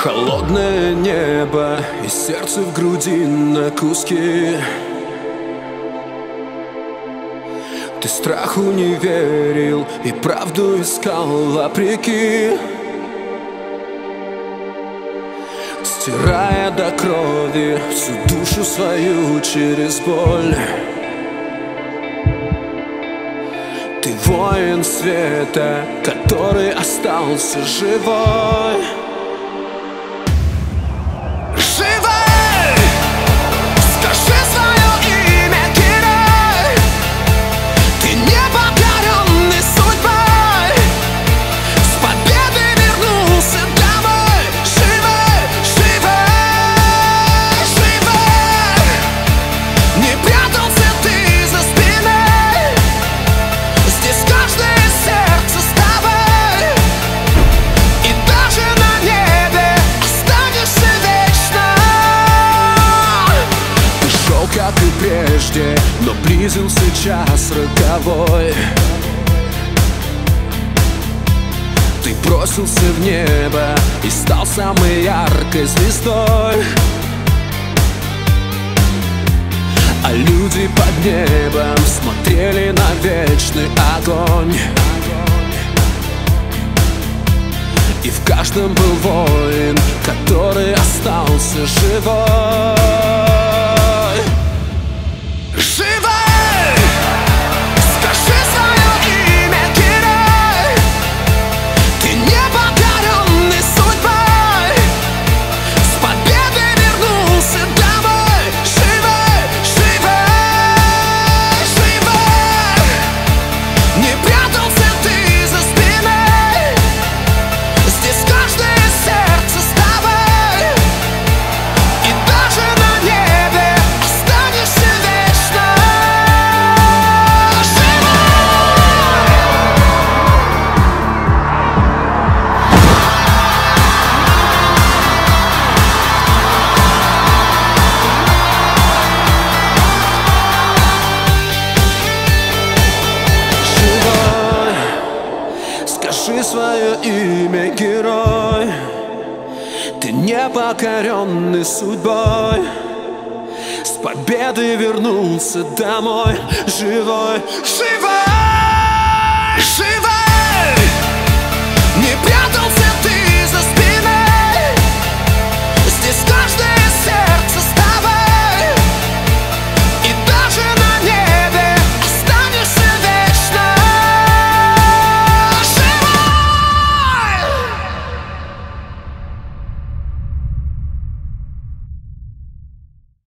Холодное небо и сердце в груди на куски. Ты страху не верил и правду искал вопреки, стирая до крови всю душу свою через боль. Ты воин света, который остался живой. Как и прежде, но близился час роковой. Ты бросился в небо и стал самой яркой звездой. А люди под небом смотрели на вечный огонь. И в каждом был воин, который остался живой. Скажи свое имя, герой. Ты не покоренный судьбой, с победой вернулся домой. Живой, живой.